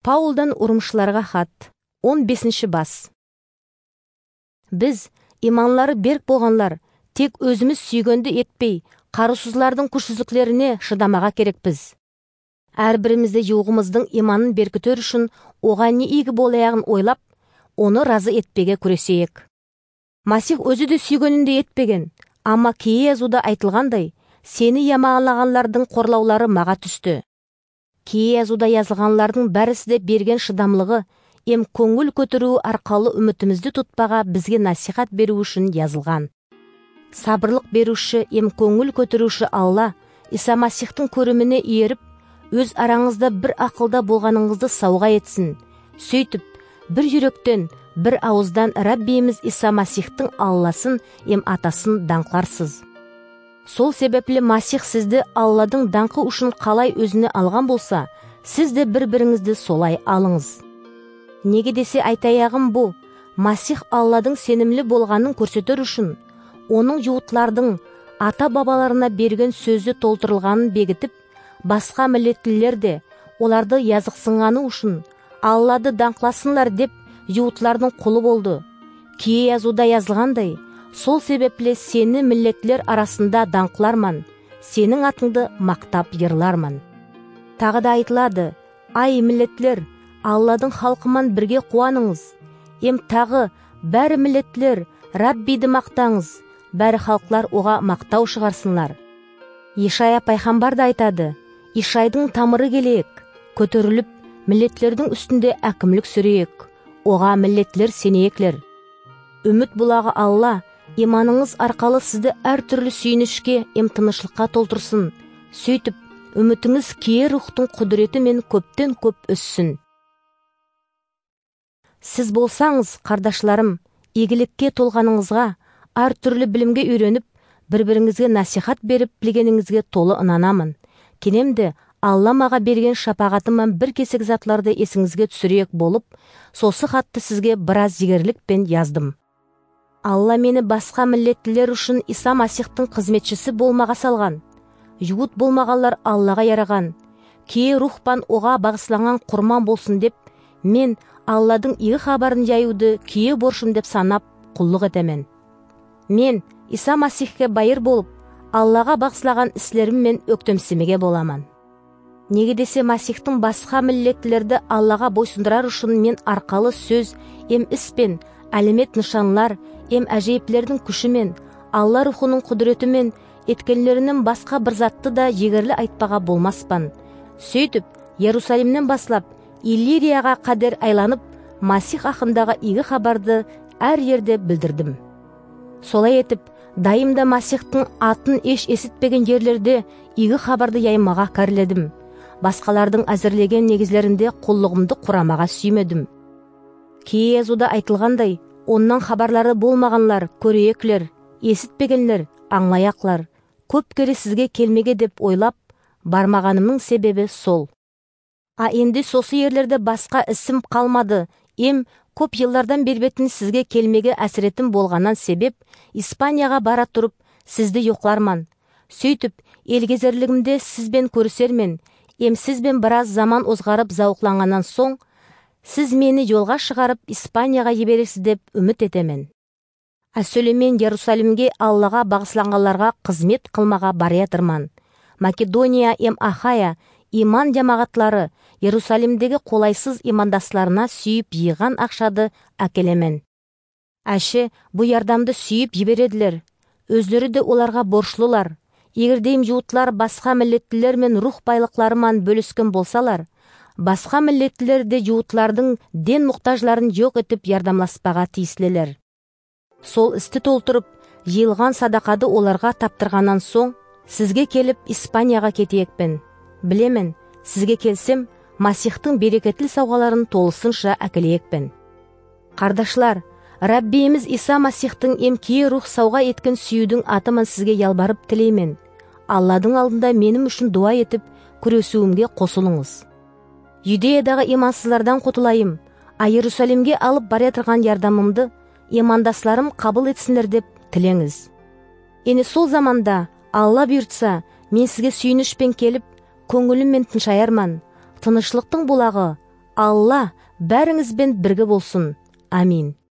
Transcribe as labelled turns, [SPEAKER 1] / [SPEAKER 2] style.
[SPEAKER 1] Паулдан урумчыларга хат, 15 бас. Біз, иманлары берік болғанлар, тек өзіміз сүйгенді етпей, қарусызлардың күшсіздіктеріне шыдамаға керекпіз. Әрбірімізді юғымыздың иманын беркітер үшін оған не игі болаяғын ойлап, оны разы етпеге күресейік. Масих өзі де сүйгенінде етпеген, amma кие язуда айтылғандай, сені ямағалағанлардың қорлаулары маға түсті. Кие язуда yazылғанлардың бәрісі де берген шыдамлығы, ем көңіл көтеру арқалы үмітімізді тұтпаға бізге насихат беру үшін yazылған. Сабырлық беруші, ем көңіл көтеруші Алла, Иса Масихтың көріміне еріп, өз араңызда бір ақылда болғаныңызды сауға етсін. Сөйтіп, бір жүректен, бір ауыздан Раббиміз Иса Масихтың Алласын, ем атасын даңқларсыз. Сол себеплі Масих сізді Алладың даңқы үшін қалай өзіне алған болса, сіз де бір-біріңізді солай алыңыз. Неге десе айтаяғым бұл, Масих Алладың сенімлі болғанын көрсетер үшін, оның юутлардың ата-бабаларына берген сөзі толтырылғанын бекітіп, басқа миллетлілер де оларды yazықсынғаны үшін Аллады даңқласынлар деп юутлардың құлы болды. Кие язуда yazылғандай, сол себепле сені миллетлер арасында даңқларман, сенің атыңды мақтап ерларман. Тағы да айтылады, ай миллетлер, Алладың халқыман бірге қуаныңыз. Ем тағы, бәрі миллетлер, Раббиді мақтаңыз, бәрі халқлар оға мақтау шығарсынлар. Ишая пайғамбар да айтады, Ишайдың тамыры келейік, көтеріліп, миллетлердің үстінде әкімлік сүрейік, оға миллетлер сенейіклер. Үміт бұлағы Алла, иманыңыз арқалы сізді әр түрлі сүйінішке, тынышлыққа толтырсын. Сөйтіп, үмітіңіз кие рухтың құдіреті мен көптен көп өссін. Сіз болсаңыз, қардашларым, игілікке толғаныңызға, әр түрлі білімге үйреніп, бір-біріңізге насихат беріп білгеніңізге толы ынанамын. Кенемді, Алла маға берген шапағатыман бір кесек затларды есіңізге түсірек болып, сосы хатты сізге біраз жігерлікпен яздым. Алла мені басқа миллетлілер үшін Иса Масихтың қызметшісі болмаға салған. Юут болмағалар Аллаға яраған. Кие рухпан оға бағысланған құрман болсын деп, мен Алладың игі хабарын жаюды кие боршым деп санап құллық етемен. Мен Иса Масихке байыр болып, Аллаға бағыслаған іслерім мен өктемсімеге боламан. Неге десе Масихтың басқа миллетлерді Аллаға бойсындырар үшін мен арқалы сөз, ем іспен, әлемет нышанлар, ем әжейіплердің күшімен, Алла рухының құдіретімен, еткенлерінің басқа бір затты да егерлі айтпаға болмаспан. Сөйтіп, Иерусалимнен баслап, Иллирияға қадер айланып, Масих ақындағы игі хабарды әр ерде білдірдім. Солай етіп, дайымда Масихтың атын еш есітпеген жерлерде игі хабарды яймаға кәріледім. Басқалардың әзірлеген негізлерінде құллығымды құрамаға сүймедім. Кие язуда айтылғандай, оннан хабарлары болмағанлар, көрейеклер, есітпегенлер, аңлаяқлар, көп кері сізге келмеге деп ойлап, бармағанымның себебі сол. Енді сосы ерлерде басқа ісім қалмады, ем көп еллардан бербетін сізге келмеге әсіретім болғаннан себеп, Испанияға бара тұрып, сізді yoqlarман. Сөйтіп, елгезерлігімде сізбен көрісермен, ем сізбен біраз заман озғарып зауқланғаннан соң, сіз мені жолға шығарып Испанияға ебересіз деп үміт етемен. Әсөлемен Иерусалимге Аллаға бағысланғаларға қызмет қылмаға бариятырман. Македония ем Ахая, иман жамағатлары Иерусалимдегі қолайсыз имандасларына сүйіп иған ақшады әкелемен. Әші, бұ ярдамды сүйіп ебереділер. Өздері де оларға боршлылар. Егердейм жуытлар басқа миллетлілер мен рух байлықларыман бөліскен болсалар, басқа миллетлілер де жуытлардың ден мұқтажларын жоқ етіп ярдамласпаға тиіслелер. Сол істі толтырып, жиылған садақады оларға таптырғаннан соң, сізге келіп Испанияға кетейекпен. Білемен, сізге келсем, Масихтың берекетлі сауғаларын толысынша әкелейекпен. Қардашлар, Раббиіміз Иса Масихтың кие рух сауға еткен сүйудің атыман сізге ялбарып тілеймен. Алладың алдында менім үшін дуа етіп, күресуімге қосылыңыз. Юдеядағы имансызлардан құтылайым, Иерусалимге алып баратырған ярдамымды имандасларым қабыл етсінлер деп тілеңіз. Сол заманда Алла бұйыртса, мен сізге сүйінішпен келіп, көңіліммен тыншаярман. Тынышлықтың бұлағы, Алла бәріңізбен бірге болсын. Амин.